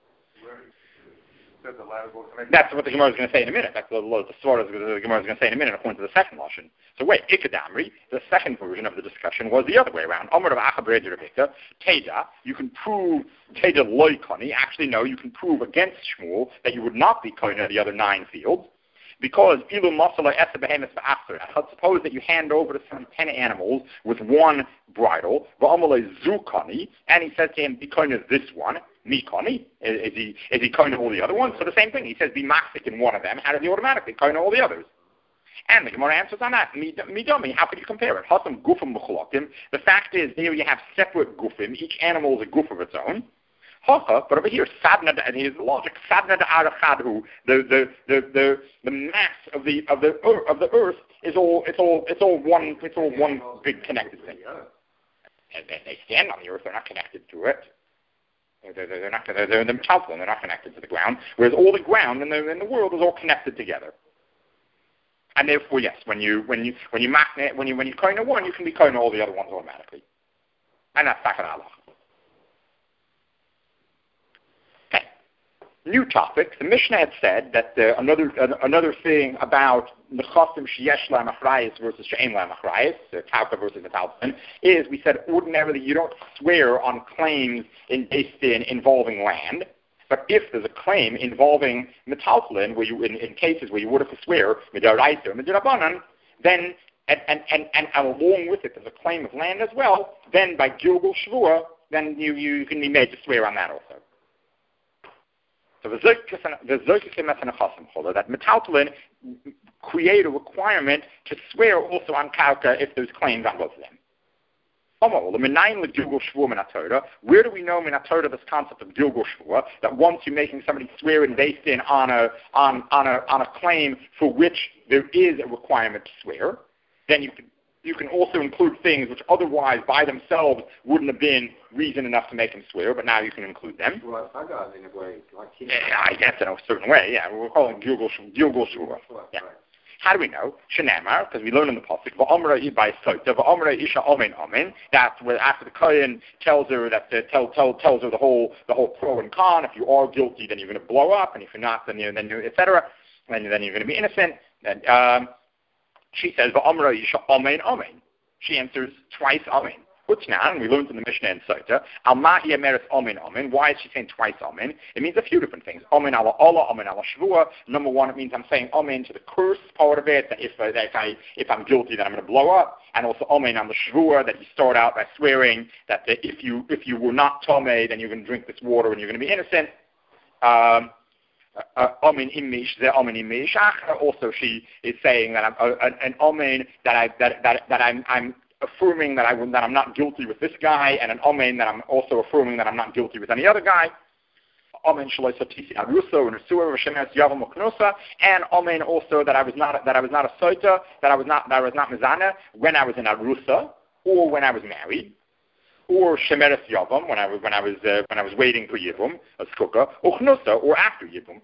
That's what the Gemara is going to say in a minute. That's the sort of the Gemara is going to say in a minute, according to the second lashon. So wait, Ikadamri, the second version of the discussion was the other way around. Omer of Achabrei Ravika, Teda, you can prove Teda loy koni. Actually, no, you can prove against Shmuel that you would not be koine the other 9 fields. Because ilu masala esa behemoth ba'asra. Suppose that you hand over to some 10 animals with one bridle, va'amalei zukani, and he says to him, "Be koine this one." Me koine? Is he koine all the other ones? So the same thing. He says, "Be machzik in one of them." How does he automatically koine all the others? And the Gemara answers on that. Me dummy. How could you compare it? Hasam gufim b'cholokim. The fact is, there you have separate gufim. Each animal is a guf of its own. But over here, sadna, and his logic, sadna arachadhu, the mass of the earth is all one big connected thing. And they stand on the earth; they're not connected to it. They're in the metaltalin; they're not connected to the ground. Whereas all the ground in the world is all connected together. And therefore, yes, when you koine one, you can be koine all the other ones automatically. And that's Takar Allah. New topic. The Mishnah had said that another thing about nechasim sheyesh lahem achrayus versus she'ein lahem achrayus, Tauka versus metaltalin, is we said ordinarily you don't swear on claims in Beis Din involving land. But if there's a claim involving metaltalin, where you in cases where you would have to swear midaraisa or midarabanan, then and along with it there's a claim of land as well, then by Gilgul Shvua, then you can be made to swear on that also. So the that metaltalin create a requirement to swear also on karka if there's claims on both of them. Where do we know Minatorah this concept of Gilgul Shvua, that once you're making somebody swear and based in on a claim for which there is a requirement to swear, then you can also include things which otherwise by themselves wouldn't have been reason enough to make him swear, but now you can include them. Well, I got it in a way. I guess in a certain way, yeah. We're calling Gilgul Shvua. Yeah. How do we know? Shenamar, because we learn in the pasuk, v'omra by sota, v'omra isha omen omen. That's where after the kohen tells her that tells her the whole pro and con. If you are guilty, then you're going to blow up, and if you're not, then you etc. Then you're going to be innocent. And she says v'omra isha omen omen. She answers twice omen. And we learned in the Mishnah and Sota, Alma Yemeres Omen Omen. Why is she saying twice Omen? It means a few different things. Omen ala Allah, Omen ala Shvua. Number one, it means I'm saying Omen to the curse part of it, that if I'm guilty, then I'm going to blow up. And also Omen on the Shvua, that you start out by swearing that if you were not Tomei, then you're going to drink this water and you're going to be innocent. Omen imish, the Omen imish. Also, she is saying that I'm an Omen that I'm affirming that I'm not guilty with this guy, and an omen that I'm also affirming that I'm not guilty with any other guy. Omen shaloi satisi aruso and asura v'shemes yavam uknosa, and omen also that I was not a soita, that I was not mizana when I was in arusa or when I was married, or shemeres yavam when I was waiting for yibum a skukah, uknosa or after yibum.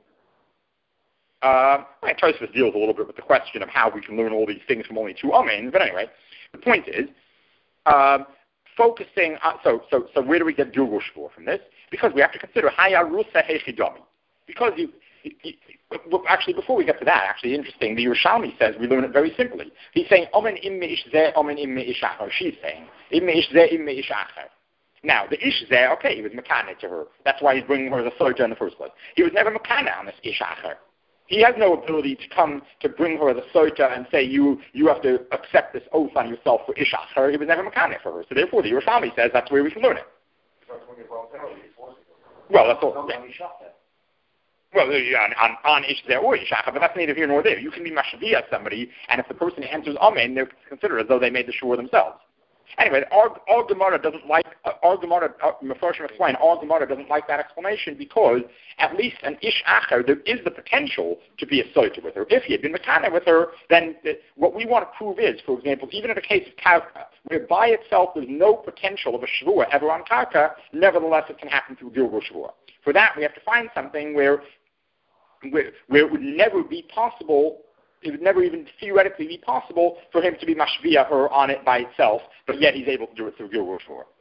Tosfos deals a little bit with the question of how we can learn all these things from only two omens, but anyway. The point is, focusing on, so where do we get Gilgul Shvua from this? Because we have to consider Hayarusa Hechidami. Because actually, before we get to that, actually interesting, the Yerushalmi says we learn it very simply. He's saying, Omen imme ish zeh, Omen imme ish achar. She's saying, imme ish zeh, imme ish achar. Now, the ish zeh, okay, he was mekane to her. That's why he's bringing her as a soja in the first place. He was never mekane on this ish achar. He has no ability to come to bring her the sota and say you have to accept this oath on yourself for ishach her. He was never mechanic for her. So therefore, the Yerushalmi says that's where we can learn it. Well, that's all. Well, on ishzeh or ishach, but that's neither here nor there. You can be mashviyah somebody, and if the person answers amen, they're considered as though they made the shur themselves. Anyway, our Gemara doesn't like Mefarshim explain. Our Gemara doesn't like that explanation because at least an ish acher there is the potential to be a soita with her. If he had been mekane with her, then what we want to prove is, for example, even in a case of karka, where by itself there's no potential of a shvua ever on karka, nevertheless it can happen through Gilgul Shvua. For that, we have to find something where it would never be possible. It would never even theoretically be possible for him to be mashviyah her on it by itself, but yet he's able to do it through Gilgul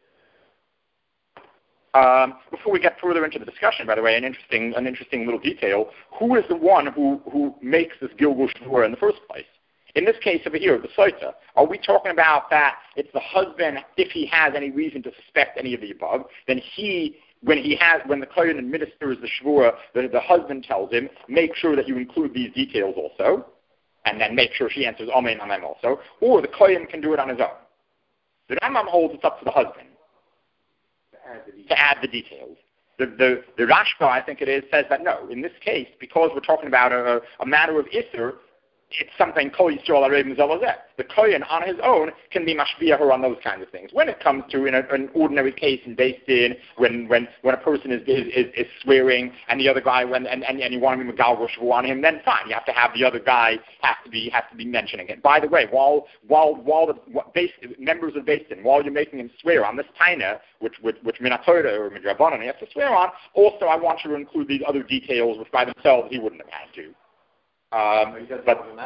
Shvua. Before we get further into the discussion, by the way, an interesting little detail: who is the one who makes this Gilgul Shvua in the first place? In this case over here, the soita, are we talking about that it's the husband, if he has any reason to suspect any of the above, then when the kohen administers the shvua, the husband tells him, make sure that you include these details also, and then make sure she answers amen on them also, or the kohen can do it on his own. The Rambam holds it's up to the husband to add the details. The Rashba, I think it is, says that no, in this case, because we're talking about a matter of Isser, it's something Kol Yisrael Arevim Zelazeh. The Kohen on his own can be mashviyah her on those kinds of things. When it comes to in an ordinary case in Beis Din, when a person is swearing and the other guy and you want to be megal shvu on him, then fine, you have to have the other guy has to be mentioning it. By the way, while the members of Beis Din, while you're making him swear on this taina, which Minatorah or Midrabanan he has to swear on, also I want you to include these other details which by themselves he wouldn't have had to. He has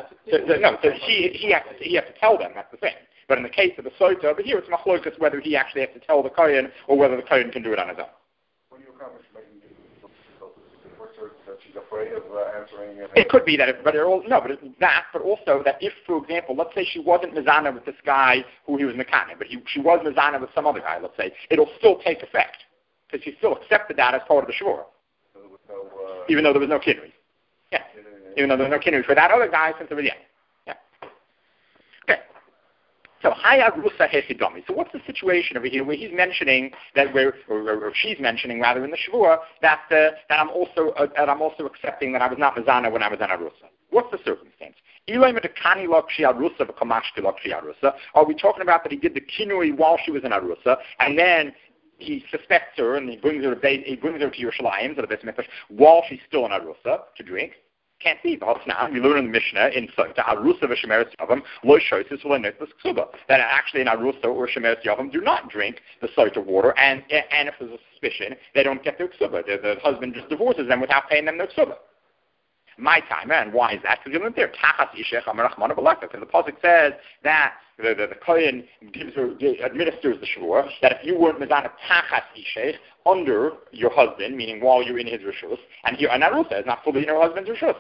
to tell them. That's the thing. But in the case of the soita over here, it's machlokas whether he actually has to tell the kohen or whether the kohen can do it on his own. When you accomplish making that she's afraid of answering. It could be that, but also that if, for example, let's say she wasn't mizana with this guy who he was mekane, but she was mizana with some other guy. Let's say it'll still take effect because she still accepted that as part of the shvur. even though there was no kinui. Yeah. Even though there was no kinui for that other guy since there was, yeah. Okay. So, Hayarusa Hechidami. So what's the situation over here where he's mentioning that or she's mentioning rather in the Shavua that I'm also accepting that I was not Mazana when I was an Arusa. What's the circumstance? Are we talking about that he did the kinui while she was in Arusa, and then he suspects her and he brings her to Yerushalayim, to the Beis Mikdash, while she's still in Arusa to drink? Can't be. We learn in the Mishnah in Sota, Arusa v'Shemeres Yavam, lo shosis v'lenetlas ksuba. That actually in Arusa or Shemeres Yavam do not drink the Sota water, and if there's a suspicion, they don't get their ksuba. The husband just divorces them without paying them their ksuba. My time, and why is that? Because you learn there, Tachas Ishech Amarachmana B'Laka, because the pasuk says that the Kohen administers the Shavua, that if you weren't Mizana Tachas Ishech, under your husband, meaning while you're in his Rishus, and here Anarusa is not fully in her husband's Rishus.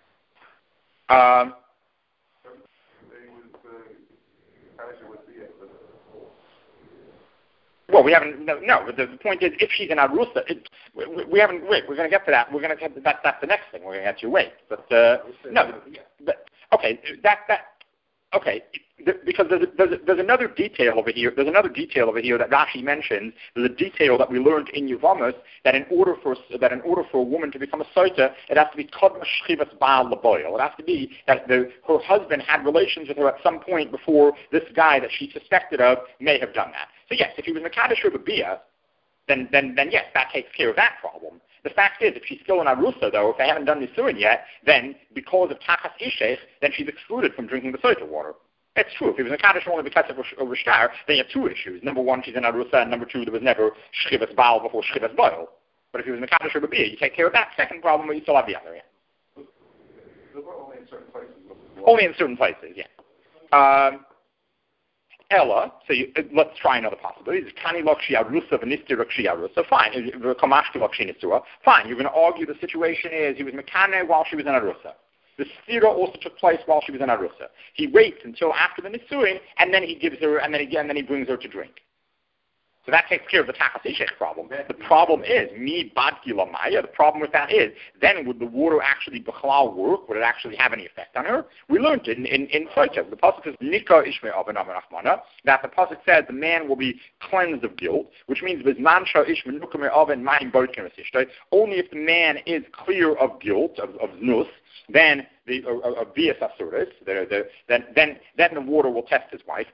Well, we haven't. No. But the point is, if she's in Arusa, we haven't. Wait, we're going to get to that. We're going to get that's the next thing. We're going to get to wait. But no. But okay. Okay. Because there's another detail over here. There's another detail over here that Rashi mentions. There's a detail that we learned in Yevamos that in order for a woman to become a soita, it has to be kodma shchivas baal laboil. It has to be that her husband had relations with her at some point before this guy that she suspected of may have done that. So yes, if he was mekadosh or b'bia, then yes, that takes care of that problem. The fact is, if she's still in Arusa, though, if they haven't done Nisuin yet, then because of Tachas Ishech, then she's excluded from drinking the soita water. It's true. If he was in Kaddish only because of Shtar, then you have two issues. Number one, she's in Arusa, and number two, there was never Shchivas Baal before Shchivas Boil. But if he was in Kaddish or Babiyah, you take care of that second problem, but you still have the other, yeah. Only in certain places. Only in certain places, yeah. Ella, so let's try another possibility. Kani Lokshi Arusa V'Nistir Lokshi Arusa. Fine. Kamashki Lokshi Nisura. Fine. You're going to argue the situation is he was Mekane while she was in Arusa. The stira also took place while she was in Arusa. He waits until after the Nisuin, and then he gives her, and then he brings her to drink. So that takes care of the Tachas Ishech problem. The problem is, mi badki lamaya, the problem with that is, then would the water actually b'chalal work? Would it actually have any effect on her? We learned it in Soita. The pasuk says, Nika Ishmei Aben Rachmana, that the pasuk says the man will be cleansed of guilt, which means Bizmansha Ishmei Nukame Aben Mahim Bodkin Rasishtay. Only if the man is clear of guilt, of znus, then of bias asuris, then the water will test his wife.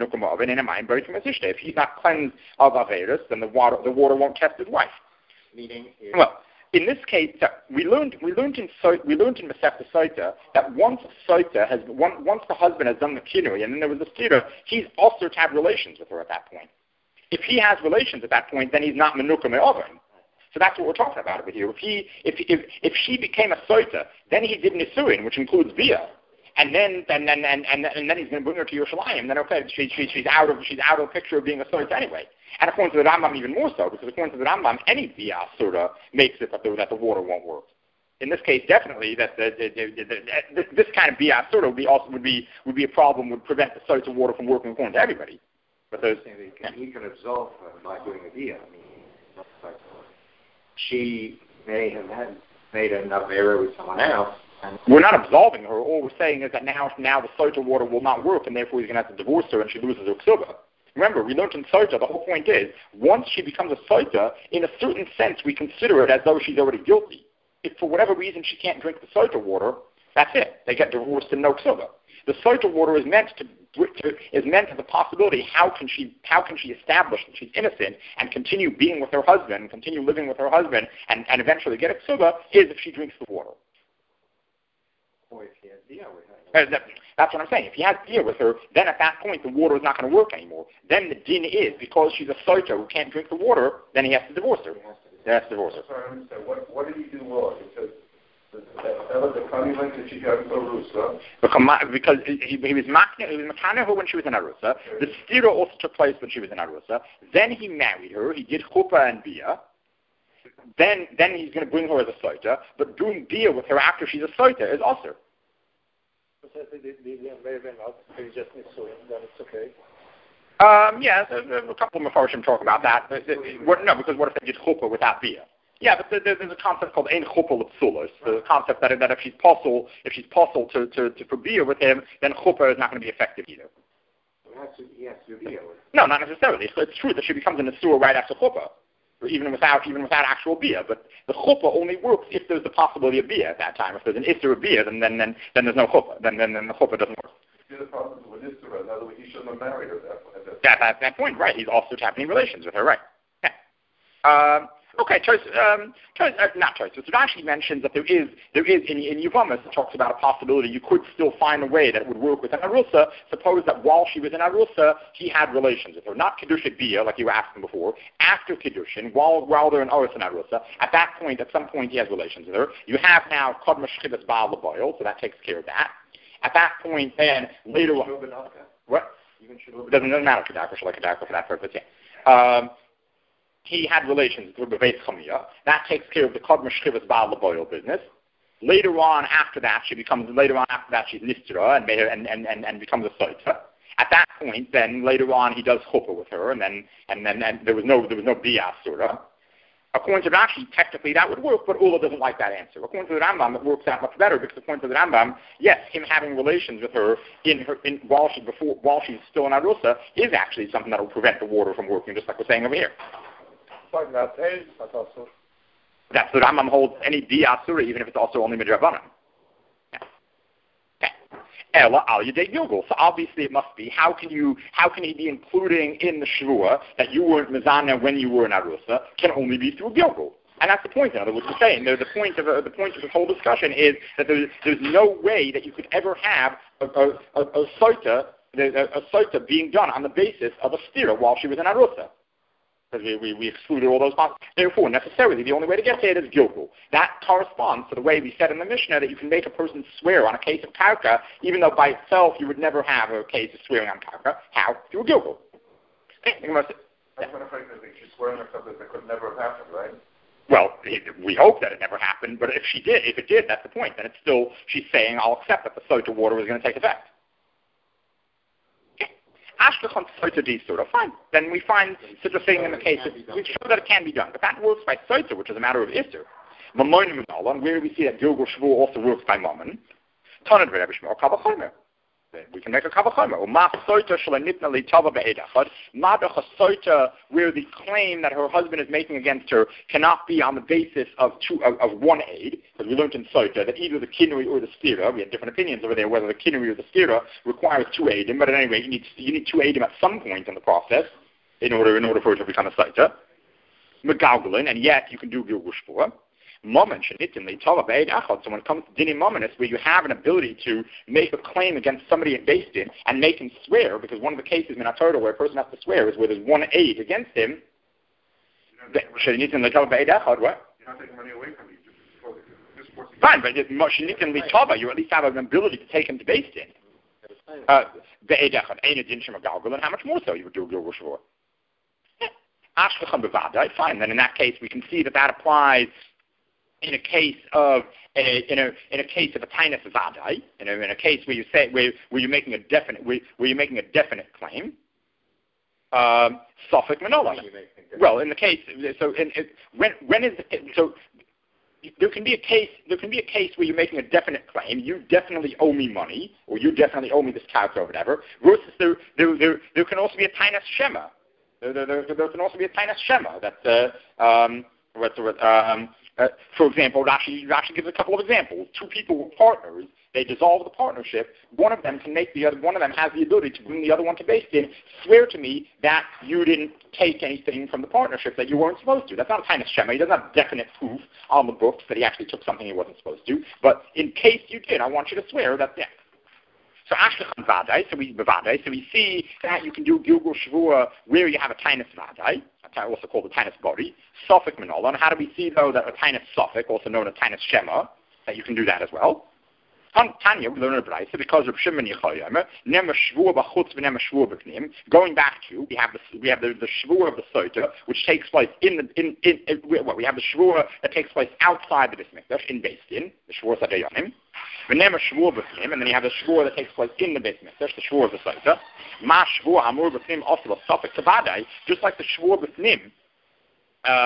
If he's not cleansed of averis, then the water won't test his wife. Meaning, well, in this case, we learned in Masechta Soita that once the husband has done the kinui and then there was a stira, he's also to have relations with her at that point. If he has relations at that point, then he's not menuka me'oven. So that's what we're talking about over here. If she became a soita, then he did nisuin, which includes via, and then he's going to bring her to Yerushalayim. Then okay, she's out of the picture of being a soita anyway. And according to the Rambam, even more so, because according to the Rambam, any via surah makes it that the water won't work. In this case, definitely that this kind of via surah would be a problem, would prevent the soita water from working according to everybody. But he can absolve her by doing a via. She may have made enough error with someone else. And we're not absolving her. All we're saying is that now the soita water will not work, and therefore he's going to have to divorce her, and she loses her ksuba. Remember, we learned in soita, the whole point is, once she becomes a soita, in a certain sense, we consider it as though she's already guilty. If for whatever reason she can't drink the soita water, that's it. They get divorced and no ksuba. The soita water is meant as a possibility. How can she establish that she's innocent and continue being with her husband, continue living with her husband, and eventually get a ksuba, is if she drinks the water. Or if he has dia with her. That's what I'm saying. If he has dia with her, then at that point the water is not going to work anymore. Then the din is, because she's a soita who can't drink the water, then he has to divorce her. He has to divorce her. Sorry, I understand. What did he do wrong? Because the Kani went to Arusa. Because he was Makana when she was in Arusa. The stira also took place when she was in Arusa. Then he married her. He did chuppah and bia. Then he's going to bring her as a soita. But doing bia with her after she's a soita is also. Then it's okay. Yeah, a couple of Mefarshim talk about that. No, because what if they did chuppah without bia? Yeah, but there's a concept called ein chuppah l'psulos. The concept that if she's possible to for bia with him, then chuppah is not going to be effective either. He has to be bia with him. No, not necessarily. It's true that she becomes an asur right after chuppah, even without actual bia. But the chuppah only works if there's the possibility of bia at that time. If there's an isur of bia, then there's no chuppah. Then the chuppah doesn't work. The problem with isur, in other words, he shouldn't have married her at that point, right? He's also having relations with her, right? Yeah. Okay, not choice. So Rashi mentions that there is in Yevamos, it talks about a possibility you could still find a way that would work with an Arusa. Suppose that while she was in Arusa, he had relations with her, not Kedusha Bia, like you were asking before, after Kedushin, while they're in Arusa and Arusa, at some point he has relations with her. You have now Kodma Shchibas Baal L'Boil, so that takes care of that. At that point, then, later on... What? It doesn't matter, Kedaka for that purpose, yeah. He had relations with Beis Chamia. That takes care of the Kodma Shchivas Baal L'Boil business. Later on, after that, she's Nistera and becomes a Soita. At that point, then later on, he does chuppah with her, and then there was no Bia Surah. According to Rashi, technically that would work, but Ula doesn't like that answer. According to the Rambam, it works out much better because according to the Rambam, yes, him having relations with her while she's still in Arusa is actually something that will prevent the water from working, just like we're saying over here. That's the Rambam holds any Bia Asura, even if it's also only Midrabanan. Ella al Yedei Gilgul. So obviously it must be, how can he be including in the Shavua that you weren't Mizana when you were in Arusa, can only be through Gilgul. And that's the point, in other words, we're saying. The point of this whole discussion is that there's no way that you could ever have a Soita being done on the basis of a stira while she was in Arusa. Because we excluded all those parts. Therefore, necessarily, the only way to get there is Gilgul. That corresponds to the way we said in the Mishnah that you can make a person swear on a case of Karka, even though by itself you would never have a case of swearing on Karka. How? Through Gilgul. That's when a pregnant thing. She's swearing on something that could never have happened, right? Well, we hope that it never happened, but if it did, that's the point. Then it's still, she's saying, I'll accept that the Sota water was going to take effect. Ashkechon Soita di Surah, fine. Then we find such a thing in the case of, we show that it can be done. But that works by Soita, which is a matter of Isser. Mamonim Minolan, where we see that Gilgul Shavuot also works by Mammon. Tanad Rebbe Shmuel Kavachomer. Then we can make a Kavachomer. Uma Soita Shalanitna Li Tava Be'edachad. Madach a Soita, where the claim that her husband is making against her cannot be on the basis of one aid. Because we learned in Soita that either the Kinui or the Stira, we had different opinions over there whether the Kinui or the Stira requires two aidim, but at any rate, you need two aidim at some point in the process in order for it to become a Soita. Megalgalin, and yet you can do Gilgul Shvuah. Moment, so when it comes to dinim momentus, where you have an ability to make a claim against somebody based in and make him swear, because one of the cases in Torah where a person has to swear is where there's one aid against him. You're not taking money away from you. Fine, but you at least have an ability to take him to based in. How much more so you would do Gilgul Shvuah? Fine. Then in that case, we can see that applies. In a case of a tainus vadai, in a case where you say where you're making a definite claim, Suffolk Manola. Well, in the case, there can be a case where you're making a definite claim. You definitely owe me money, or you definitely owe me this couch or whatever. Versus there can also be a tainus shema. There can also be a tainus shema. For example, Rashi gives a couple of examples. Two people were partners. They dissolve the partnership. One of them has the ability to bring the other one to Beis Din. Swear to me that you didn't take anything from the partnership that you weren't supposed to. That's not a kind of shema. He doesn't have definite proof on the books that he actually took something he wasn't supposed to. But in case you did, I want you to swear that. Yeah. So Ashkechan Vadai, so we see that you can do Gilgul Shvuah where you have a Tainus Vadai, also called a Tainus Body, Suffolk Manola. And how do we see, though, that a Tainus Suffolk, also known as Tainus Shema, that you can do that as well? Tanya, we learn a Braisa because of Shimon Yechoyim, Nema Shvuah B'chutz v'Nema Shvuah B'Knim. Going back to, we have the Shvuah of the Soita, which takes place we have the Shvuah that takes place outside the Beis Mikdash, in Beis Din, the Shvuah Sadayonim. V'Nema Shvuah B'Knim, and then you have the Shvuah that takes place in the Beis Mikdash, the Shvuah of the Soita. Ma Shvuah Amur B'Knim also a Suffolk Tabadai, just like the Shvuah B'Knim.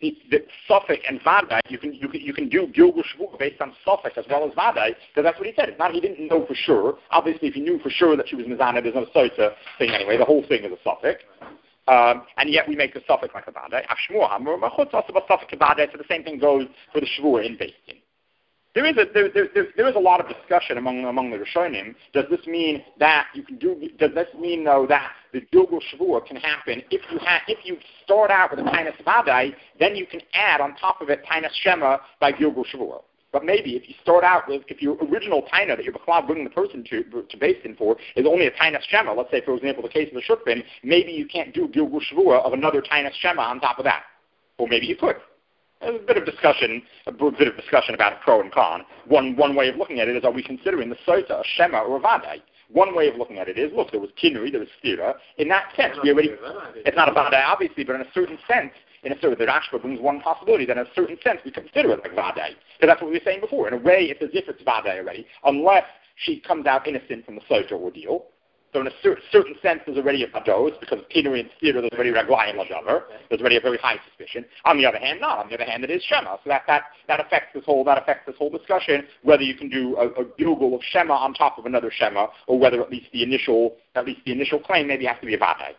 the Suffolk and Vadai, you can do Gilgul Shvua based on Suffolk as well as Vadai, because that's what he said. It's not he didn't know for sure. Obviously, if he knew for sure that she was Mizana, there's no Soita thing anyway. The whole thing is a Suffolk. And yet we make the Suffolk like a Vadai. So the same thing goes for the Shvua in Beis Din. There is a lot of discussion among the Rishonim. Does this mean that you can do? Does this mean though that the Gilgul Shvua can happen if you start out with a Tainus Vadai, then you can add on top of it Tainus Shema by Gilgul Shvua. But maybe if you start out with, if your original Taina that you're bringing the person to Beis Din for is only a Tainus Shema, let's say for example the case of the Shutbin, maybe you can't do Gilgul Shvua of another Tainus Shema on top of that, or maybe you could. There's a bit of discussion about pro and con. One way of looking at it is, are we considering the Sota a Shema or a Vadai? One way of looking at it is, look, there was Kinuri, there was Stira. In that sense, it's not a Vadai, obviously, but in a certain sense, the Rashba brings one possibility, that in a certain sense we consider it like Vadai. So that's what we were saying before. In a way, it's as if it's Vadai already, unless she comes out innocent from the Sota ordeal. So in a certain sense, there's already a Vados, because of Kinuri and Stira, there's already Raglayim Lajavar. There's already a very high suspicion. On the other hand, not. On the other hand, it is Shema. So that affects this whole discussion, whether you can do a Gilgul of Shema on top of another Shema, or whether at least the initial claim maybe has to be a Vadai.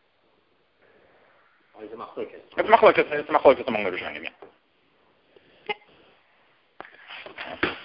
It's a machlokas among the Rishonim, yeah.